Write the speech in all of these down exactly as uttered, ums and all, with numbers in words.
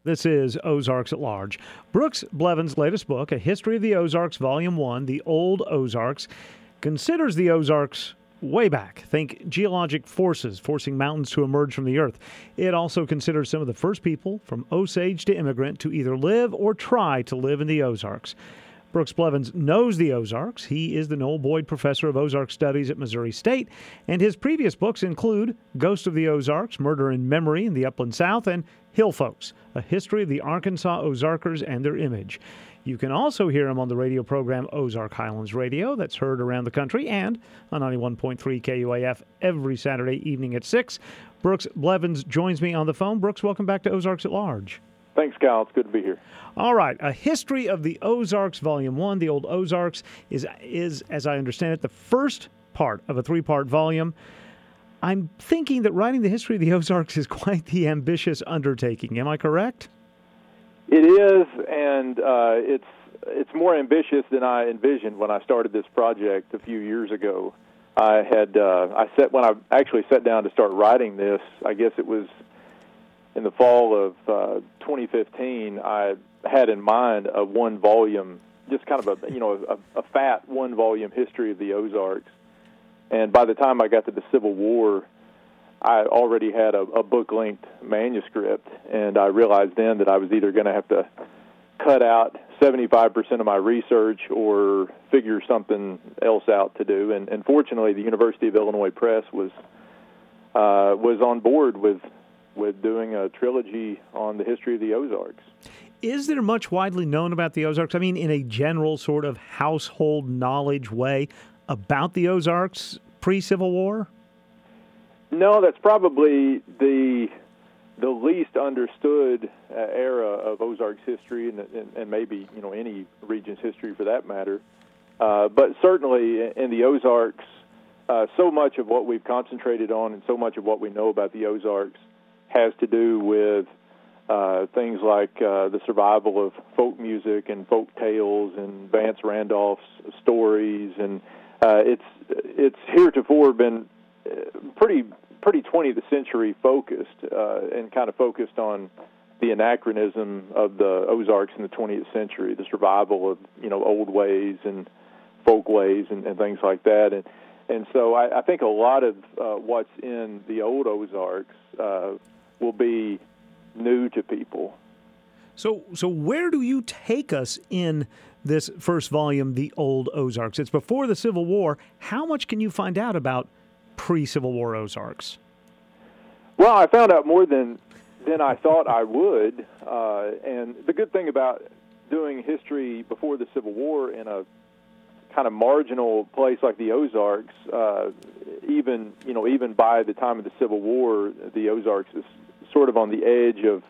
This is Ozarks at Large. Brooks Blevins' latest book, A History of the Ozarks, Volume one, The Old Ozarks, considers the Ozarks way back. Think geologic forces forcing mountains to emerge from the earth. It also considers some of the first people, from Osage to immigrant, to either live or try to live in the Ozarks. Brooks Blevins knows the Ozarks. He is the Noel Boyd Professor of Ozark Studies at Missouri State, and his previous books include Ghost of the Ozarks, Murder in Memory in the Upland South, and Hill Folks, A History of the Arkansas Ozarkers and Their Image. You can also hear him on the radio program Ozark Highlands Radio, that's heard around the country, and on ninety-one point three K U A F every Saturday evening at six. Brooks Blevins joins me on the phone. Brooks, welcome back to Ozarks at Large. Thanks, Kyle. It's good to be here. All right. A History of the Ozarks, Volume one, The Old Ozarks, is, is, as I understand it, the first part of a three-part volume. I'm thinking that writing the history of the Ozarks is quite the ambitious undertaking. Am I correct? It is, and uh, it's it's more ambitious than I envisioned when I started this project a few years ago. I had uh, I set when I actually sat down to start writing this. I guess it was in the fall of uh, twenty fifteen. I had in mind a one-volume, just kind of a you know a, a fat one-volume history of the Ozarks. And by the time I got to the Civil War, I already had a, a book-length manuscript, and I realized then that I was either going to have to cut out seventy-five percent of my research or figure something else out to do. And, and fortunately, the University of Illinois Press was uh, was on board with with doing a trilogy on the history of the Ozarks. Is there much widely known about the Ozarks? I mean, in a general sort of household knowledge way about the Ozarks pre-Civil War? No, that's probably the the least understood uh, era of Ozarks history, and, and, and maybe you know any region's history for that matter. Uh, but certainly in the Ozarks, uh, so much of what we've concentrated on and so much of what we know about the Ozarks has to do with uh, things like uh, the survival of folk music and folk tales and Vance Randolph's stories, and uh, it's it's heretofore been pretty pretty twentieth century focused uh, and kind of focused on the anachronism of the Ozarks in the twentieth century, the survival of you know old ways and folk ways and, and things like that, and and so I, I think a lot of uh, what's in the old Ozarks uh, will be new to people. So, so where do you take us in this first volume, The Old Ozarks? It's before the Civil War. How much can you find out about pre-Civil War Ozarks? Well, I found out more than than I thought I would, uh, and the good thing about doing history before the Civil War in a kind of marginal place like the Ozarks, uh, even you know even by the time of the Civil War, the Ozarks is sort of on the edge of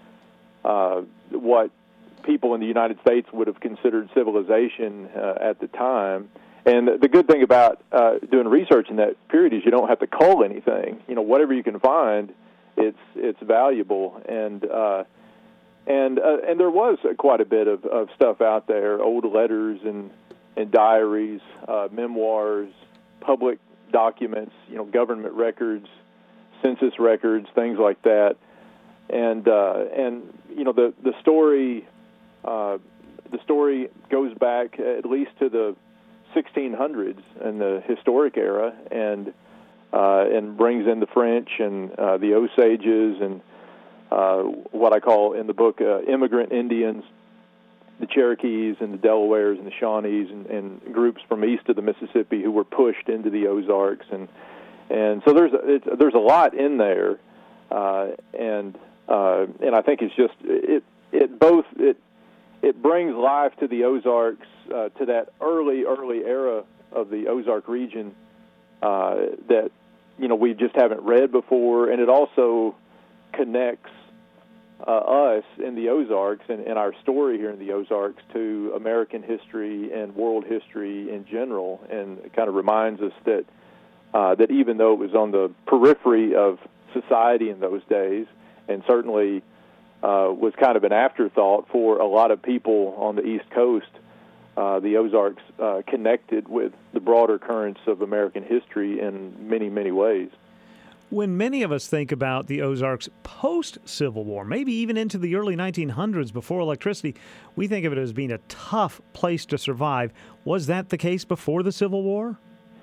uh, what people in the United States would have considered civilization uh, at the time. And the good thing about uh, doing research in that period is you don't have to cull anything. You know, whatever you can find, it's it's valuable. And uh, and uh, and there was quite a bit of, of stuff out there: old letters and and diaries, uh, memoirs, public documents, you know, government records, census records, things like that. And uh, and you know, the the story uh, the story goes back at least to the sixteen hundreds in the historic era, and uh, and brings in the French and uh, the Osages and uh, what I call in the book uh, immigrant Indians, the Cherokees and the Delawares and the Shawnees and, and groups from east of the Mississippi who were pushed into the Ozarks, and and so there's it's, there's a lot in there, uh, and uh, and I think it's just it it both it. It brings life to the Ozarks, uh, to that early, early era of the Ozark region uh, that, you know, we just haven't read before. And it also connects uh, us in the Ozarks and, and our story here in the Ozarks to American history and world history in general. And it kind of reminds us that, uh, that even though it was on the periphery of society in those days, and certainly Uh, was kind of an afterthought for a lot of people on the East Coast, uh, the Ozarks uh, connected with the broader currents of American history in many, many ways. When many of us think about the Ozarks post-Civil War, maybe even into the early nineteen hundreds before electricity, we think of it as being a tough place to survive. Was that the case before the Civil War?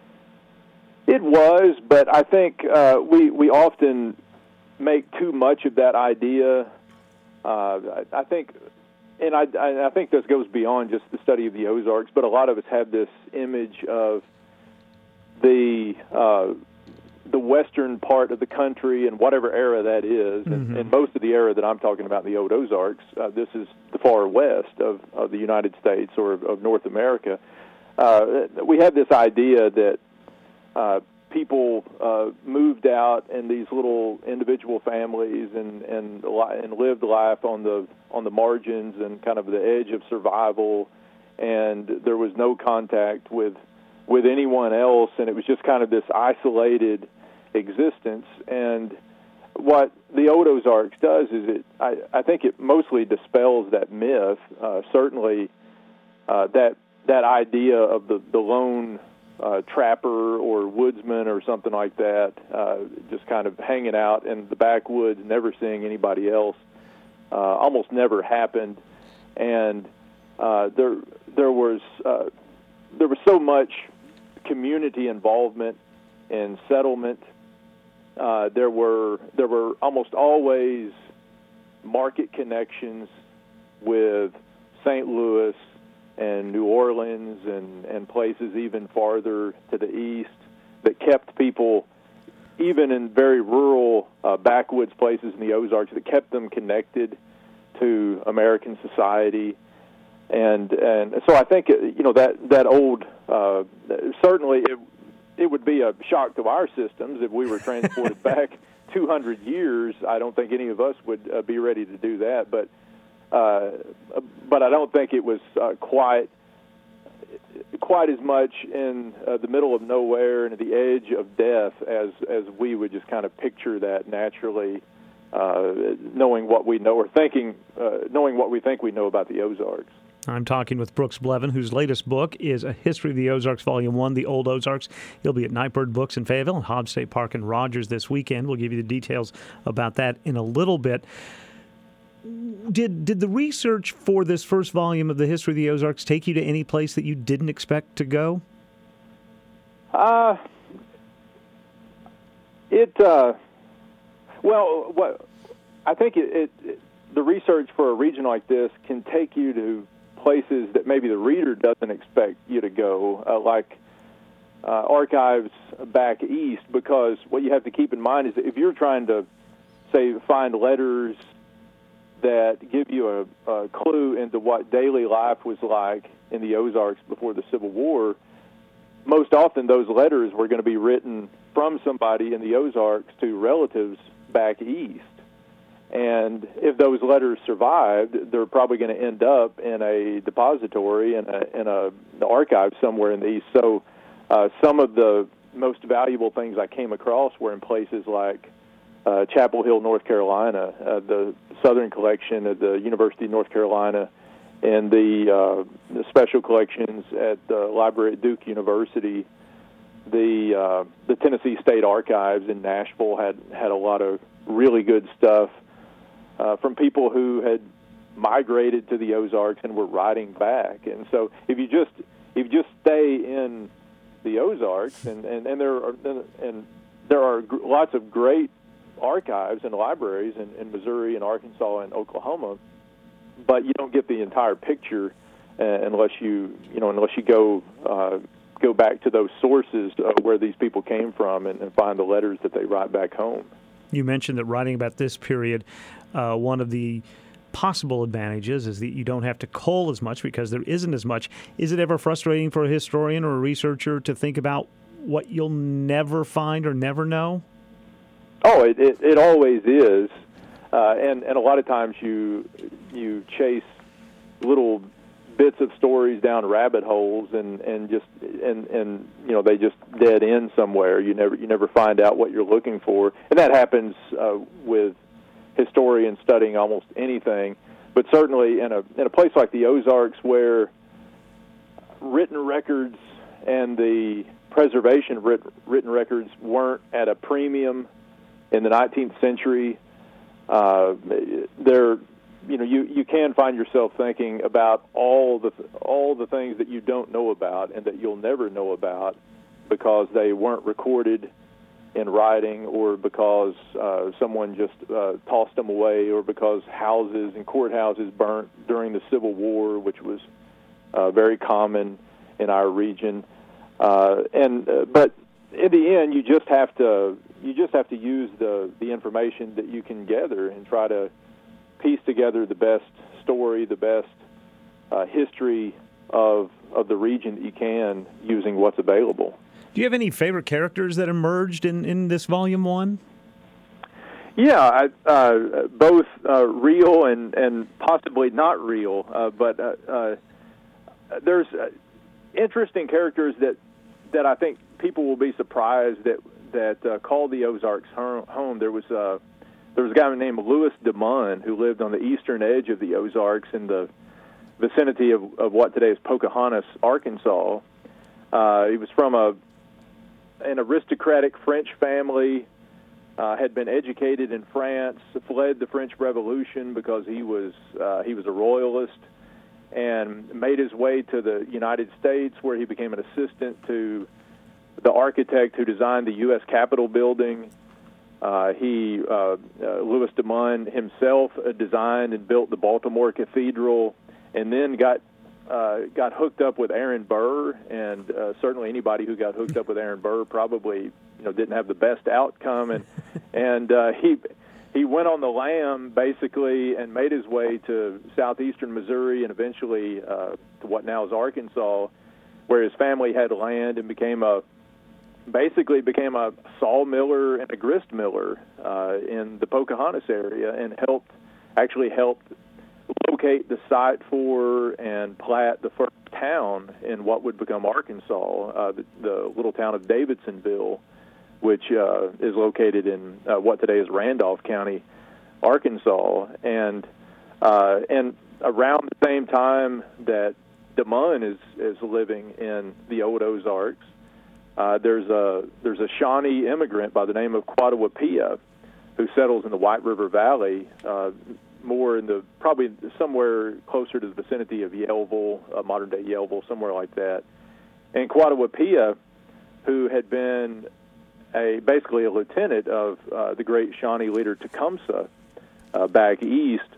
It was, but I think uh, we we often make too much of that idea. Uh, I, I think, and I, I think this goes beyond just the study of the Ozarks, but a lot of us have this image of the uh, the western part of the country and whatever era that is, mm-hmm. and, and most of the era that I'm talking about, the old Ozarks, uh, this is the far west of, of the United States or of, of North America. Uh, we have this idea that uh, people uh, moved out in these little individual families and and and lived life on the on the margins and kind of the edge of survival, and there was no contact with with anyone else, and it was just kind of this isolated existence. And what the old Ozarks does is it, I, I think it mostly dispels that myth. Uh, certainly, uh, that that idea of the the lone uh, trapper or woodsman or something like that, uh, just kind of hanging out in the backwoods, never seeing anybody else, uh, almost never happened. And uh, there there was uh, there was so much community involvement and settlement. Uh, there were there were almost always market connections with Saint Louis and New Orleans and, and places even farther to the east that kept people, even in very rural uh, backwoods places in the Ozarks, that kept them connected to American society. And and so I think, you know, that, that old, uh, certainly it, it would be a shock to our systems if we were transported back two hundred years. I don't think any of us would uh, be ready to do that, but uh, but I don't think it was uh, quite quite as much in uh, the middle of nowhere and at the edge of death as as we would just kind of picture that naturally, uh, knowing what we know or thinking, uh, knowing what we think we know about the Ozarks. I'm talking with Brooks Blevin, whose latest book is A History of the Ozarks, Volume one, The Old Ozarks. He'll be at Nightbird Books in Fayetteville and Hobbs State Park in Rogers this weekend. We'll give you the details about that in a little bit. Did did the research for this first volume of The History of the Ozarks take you to any place that you didn't expect to go? Uh, it, uh, well, what I think it, it, it the research for a region like this can take you to places that maybe the reader doesn't expect you to go, uh, like uh, archives back east, because what you have to keep in mind is that if you're trying to, say, find letters that give you a, a clue into what daily life was like in the Ozarks before the Civil War, most often those letters were going to be written from somebody in the Ozarks to relatives back east. And if those letters survived, they're probably going to end up in a depository in a, in a the archive somewhere in the east. So uh, some of the most valuable things I came across were in places like uh, Chapel Hill, North Carolina, uh, the Southern Collection at the University of North Carolina, and the, uh, the special collections at the library at Duke University. The uh, the Tennessee State Archives in Nashville had, had a lot of really good stuff. Uh, from people who had migrated to the Ozarks and were riding back. And so if you just if you just stay in the Ozarks, and, and, and there are and there are gr- lots of great archives and libraries in, in Missouri and Arkansas and Oklahoma, but you don't get the entire picture uh, unless you you know unless you go uh, go back to those sources uh, where these people came from and, and find the letters that they write back home. You mentioned that writing about this period, uh, one of the possible advantages is that you don't have to cull as much because there isn't as much. Is it ever frustrating for a historian or a researcher to think about what you'll never find or never know? Oh, it it, it always is, uh, and and a lot of times you you chase little bits of stories down rabbit holes and, and just and, and you know they just dead end somewhere. You never you never find out what you're looking for, and that happens uh, with historians studying almost anything. But certainly in a in a place like the Ozarks, where written records and the preservation of writ, written records weren't at a premium in the nineteenth century. Uh, there, you know, you, you can find yourself thinking about all the all the things that you don't know about and that you'll never know about because they weren't recorded in writing, or because uh, someone just uh, tossed them away, or because houses and courthouses burnt during the Civil War, which was uh, very common in our region. Uh, and uh, but in the end, you just have to you just have to use the the information that you can gather and try to piece together the best story, the best uh, history of of the region that you can using what's available. Do you have any favorite characters that emerged in, in this volume one? Yeah, I, uh, both uh, real and, and possibly not real, uh, but uh, uh, there's uh, interesting characters that that I think people will be surprised that that uh, call the Ozarks home. There was uh, there was a guy named Louis DeMunn who lived on the eastern edge of the Ozarks in the vicinity of, of what today is Pocahontas, Arkansas. Uh, he was from a an aristocratic French family, uh, had been educated in France, fled the French Revolution because he was uh, he was a royalist, and made his way to the United States, where he became an assistant to the architect who designed the U S Capitol building. Uh, he, uh, uh, Louis DeMunn himself, uh, designed and built the Baltimore Cathedral, and then got Uh, got hooked up with Aaron Burr, and uh, certainly anybody who got hooked up with Aaron Burr probably, you know, didn't have the best outcome. And and uh, he he went on the lam basically and made his way to southeastern Missouri and eventually uh, to what now is Arkansas, where his family had land, and became a basically became a sawmiller and a grist miller uh, in the Pocahontas area, and helped actually helped. locate the site for and plat the first town in what would become Arkansas, uh, the, the little town of Davidsonville, which uh, is located in uh, what today is Randolph County, Arkansas. And uh, and around the same time that DeMunn is, is living in the old Ozarks, uh, there's a there's a Shawnee immigrant by the name of Quadawapia who settles in the White River Valley, uh, more in the probably somewhere closer to the vicinity of Yellville, uh, modern-day Yellville, somewhere like that. And Quadawapia, who had been a basically a lieutenant of uh, the great Shawnee leader Tecumseh uh, back east,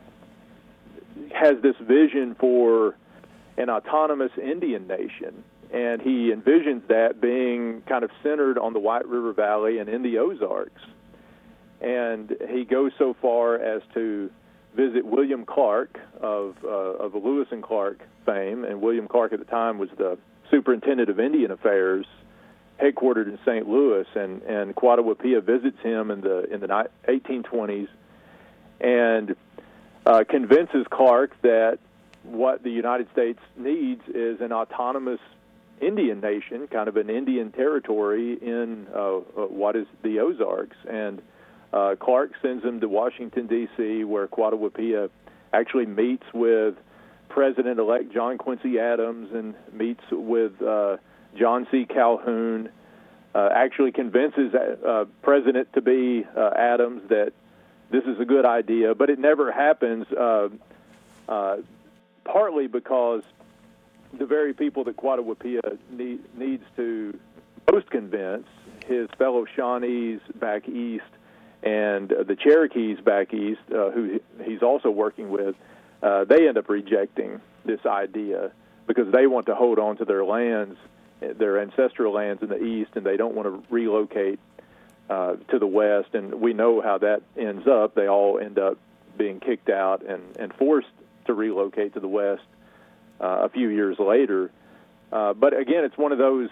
has this vision for an autonomous Indian nation. And he envisions that being kind of centered on the White River Valley and in the Ozarks. And he goes so far as to visit William Clark of uh, of Lewis and Clark fame, and William Clark at the time was the superintendent of Indian Affairs, headquartered in Saint Louis. And and Quadawapia visits him in the in the eighteen twenties, and uh, convinces Clark that what the United States needs is an autonomous Indian nation, kind of an Indian territory in uh, what is the Ozarks. And Uh, Clark sends him to Washington, D C, where Quadawapia actually meets with President-elect John Quincy Adams and meets with uh, John C. Calhoun, uh, actually convinces uh, President to be uh, Adams that this is a good idea, but it never happens, uh, uh, partly because the very people that Quadawapia need, needs to most convince, his fellow Shawnees back east, and uh, the Cherokees back east, uh, who he's also working with, uh, they end up rejecting this idea because they want to hold on to their lands, their ancestral lands in the east, and they don't want to relocate uh, to the west. And we know how that ends up. They all end up being kicked out and, and forced to relocate to the west uh, a few years later. Uh, but again, it's one of those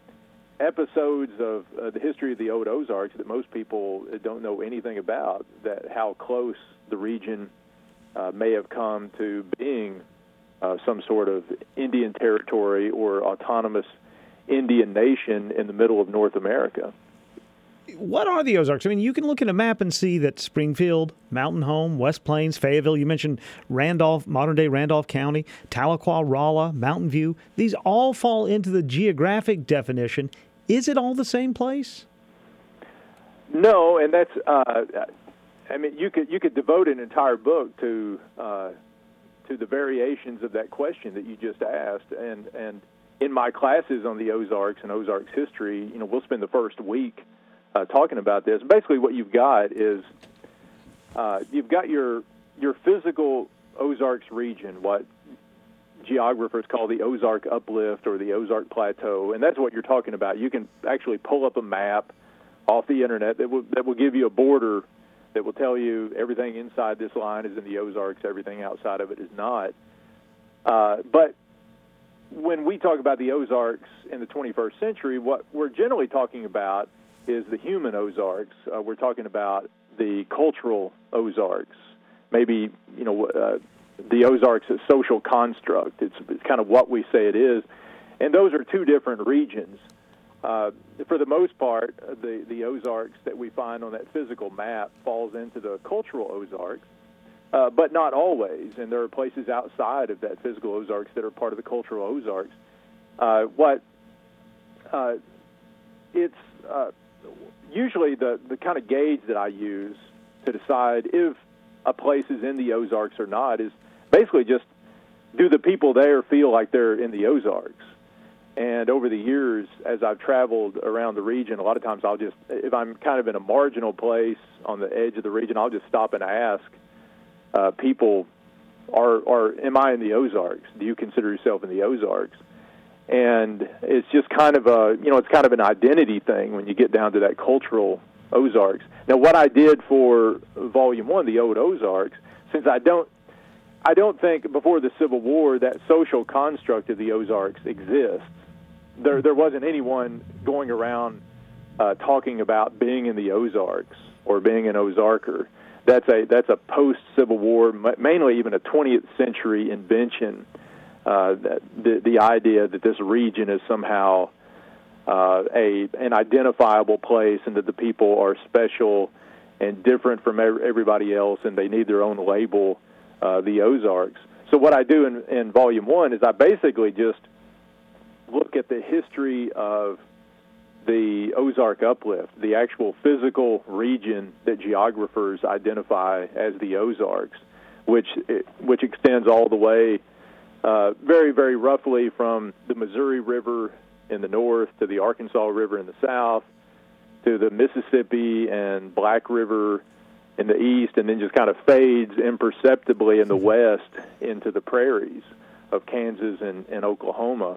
episodes of uh, the history of the old Ozarks that most people don't know anything about, that how close the region uh, may have come to being uh, some sort of Indian territory or autonomous Indian nation in the middle of North America. What are the Ozarks? I mean, you can look at a map and see that Springfield, Mountain Home, West Plains, Fayetteville, you mentioned Randolph, modern-day Randolph County, Tahlequah, Rolla, Mountain View. These all fall into the geographic definition. Is it all the same place? No, and that's. Uh, I mean, you could you could devote an entire book to uh, to the variations of that question that you just asked, and and in my classes on the Ozarks and Ozarks history, you know, we'll spend the first week uh, talking about this. Basically, what you've got is uh, you've got your your physical Ozarks region, what geographers call the Ozark Uplift or the Ozark Plateau, and that's what you're talking about. You can actually pull up a map off the internet that will that will give you a border that will tell you everything inside this line is in the Ozarks, everything outside of it is not. Uh, but when we talk about the Ozarks in the twenty-first century, what we're generally talking about is the human Ozarks. Uh, we're talking about the cultural Ozarks. Maybe, you know, uh, the Ozarks is a social construct. It's, it's kind of what we say it is. And those are two different regions. Uh, for the most part, the, the Ozarks that we find on that physical map falls into the cultural Ozarks, uh, but not always. And there are places outside of that physical Ozarks that are part of the cultural Ozarks. Uh, what uh, it's uh, usually the, the kind of gauge that I use to decide if a place is in the Ozarks or not is basically just, do the people there feel like they're in the Ozarks? And over the years, as I've traveled around the region, a lot of times I'll just, if I'm kind of in a marginal place on the edge of the region, I'll just stop and ask uh, people, are, are, am I in the Ozarks? Do you consider yourself in the Ozarks? And it's just kind of a, you know, it's kind of an identity thing when you get down to that cultural Ozarks. Now, what I did for Volume One, the Old Ozarks, since I don't, I don't think before the Civil War that social construct of the Ozarks exists. There, there wasn't anyone going around uh, talking about being in the Ozarks or being an Ozarker. That's a that's a post-Civil War, mainly even a twentieth century invention. Uh, that the the idea that this region is somehow uh, a an identifiable place, and that the people are special and different from everybody else, and they need their own label, uh, the Ozarks. So what I do in, in Volume One is I basically just look at the history of the Ozark Uplift, the actual physical region that geographers identify as the Ozarks, which which extends all the way, uh, very, very roughly from the Missouri River in the north to the Arkansas River in the south to the Mississippi and Black River in the east, and then just kind of fades imperceptibly in the west into the prairies of Kansas and, and Oklahoma.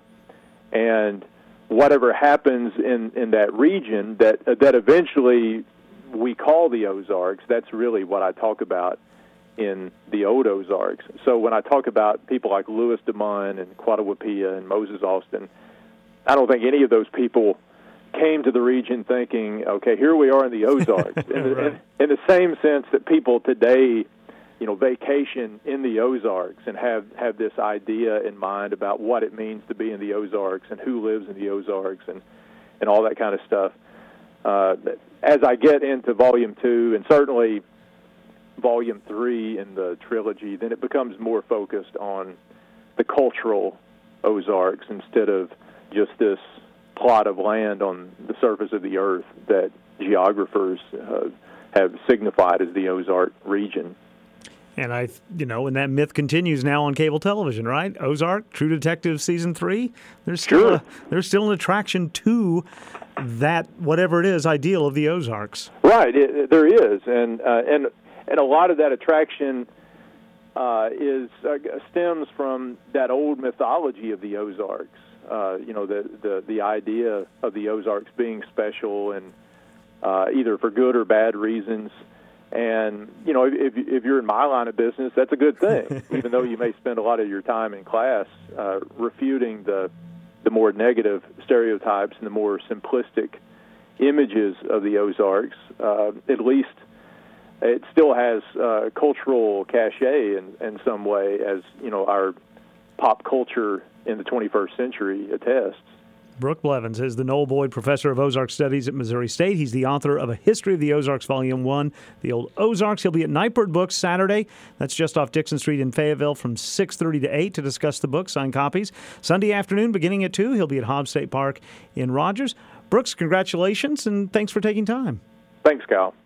And whatever happens in, in that region that that eventually we call the Ozarks, that's really what I talk about in the Old Ozarks. So when I talk about people like Louis Dumont and Quatawapia and Moses Austin, I don't think any of those people came to the region thinking, okay, here we are in the Ozarks. in, the, Right. in, in the same sense that people today, you know, vacation in the Ozarks and have, have this idea in mind about what it means to be in the Ozarks and who lives in the Ozarks and, and all that kind of stuff. Uh, as I get into Volume Two, and certainly Volume Three in the trilogy, then it becomes more focused on the cultural Ozarks instead of just this plot of land on the surface of the earth that geographers uh, have signified as the Ozark region. And I, you know, and that myth continues now on cable television, right? Ozark, True Detective season three. There's still Sure. a, there's still an attraction to that, whatever it is, ideal of the Ozarks. Right, it, there is, and uh, and and a lot of that attraction uh, is uh, stems from that old mythology of the Ozarks. Uh, you know, the, the the idea of the Ozarks being special, and uh, either for good or bad reasons. And, you know, if, if you're in my line of business, that's a good thing, even though you may spend a lot of your time in class uh, refuting the the more negative stereotypes and the more simplistic images of the Ozarks. Uh, at least it still has uh, cultural cachet in, in some way, as, you know, our pop culture in the twenty-first century attests. Brooke Blevins is the Noel Boyd Professor of Ozark Studies at Missouri State. He's the author of A History of the Ozarks, Volume one, The Old Ozarks. He'll be at Nightbird Books Saturday. That's just off Dixon Street in Fayetteville from six thirty to eight to discuss the book, sign copies. Sunday afternoon, beginning at two, he'll be at Hobbs State Park in Rogers. Brooks, congratulations, and thanks for taking time. Thanks, Kyle.